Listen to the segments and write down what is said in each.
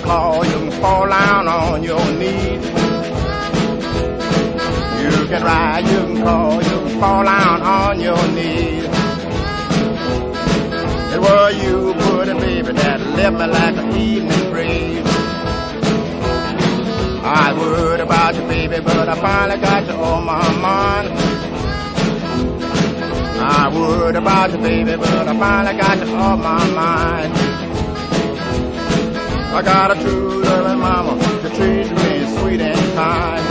crawl, you can fall down on your knees. You can ride, you can crawl, you can fall down on your knees. It was you, pretty baby, that left me like an evening breeze. I worried about you, baby, but I finally got you on my mind. I worried about you, baby, but I finally got you on my mind. I got a true loving mama that treats me sweet and kind.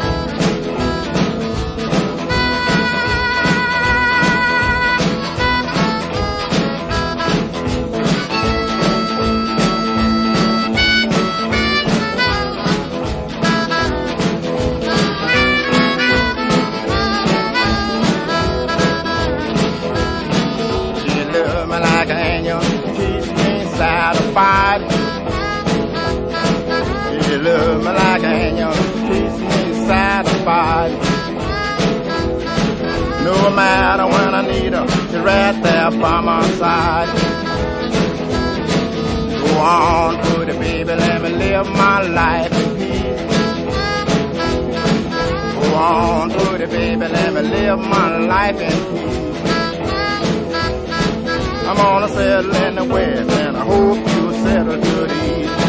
Like an angel, keeps me satisfied. You love me like an angel, keeps me satisfied. No matter when I need her, she's right there by my side. Go on, pretty baby, let me live my life in peace. Go on, pretty baby, let me live my life in peace. I'm gonna settle in the West, and I hope you settle to the East.